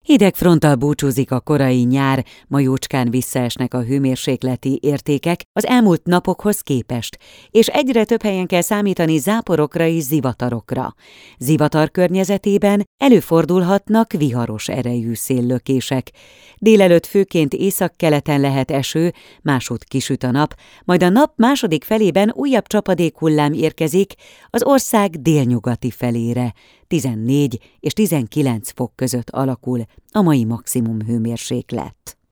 Hideg fronttal búcsúzik a korai nyár, ma jócskán visszaesnek a hőmérsékleti értékek az elmúlt napokhoz képest, és egyre több helyen kell számítani záporokra és zivatarokra. Zivatar környezetében előfordulhatnak viharos erejű széllökések. Délelőtt főként északkeleten lehet eső, másút kisüt a nap, majd a nap második felében újabb csapadékhullám érkezik az ország délnyugati felére. 14 és 19 fok között alakul a mai maximum hőmérséklet.